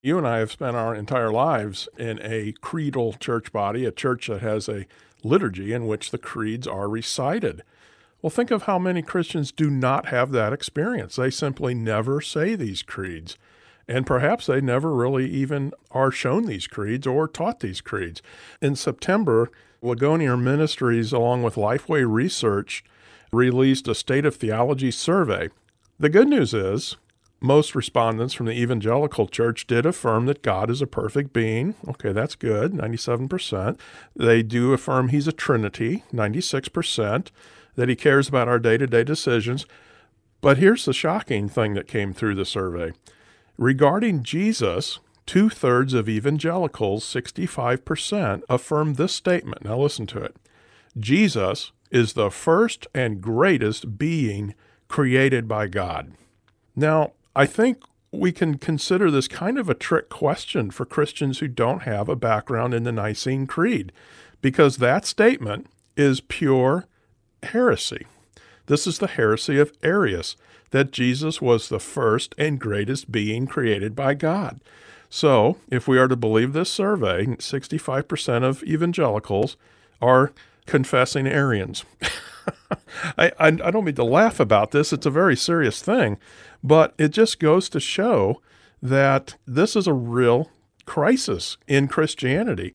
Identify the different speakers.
Speaker 1: You and I have spent our entire lives in a creedal church body, a church that has a liturgy in which the creeds are recited. Well, think of how many Christians do not have that experience. They simply never say these creeds. And perhaps they never really even are shown these creeds or taught these creeds. In September, Ligonier Ministries, along with Lifeway Research, released a State of Theology survey. The good news is most respondents from the evangelical church did affirm that God is a perfect being. Okay, that's good, 97%. They do affirm he's a Trinity, 96%, that he cares about our day-to-day decisions. But here's the shocking thing that came through the survey. Regarding Jesus, two-thirds of evangelicals, 65%, affirm this statement. Now listen to it. Jesus is the first and greatest being created by God. Now, I think we can consider this kind of a trick question for Christians who don't have a background in the Nicene Creed, because that statement is pure heresy. This is the heresy of Arius, that Jesus was the first and greatest being created by God. So, if we are to believe this survey, 65% of evangelicals are confessing Arians. I don't mean to laugh about this. It's a very serious thing, but it just goes to show that this is a real crisis in Christianity.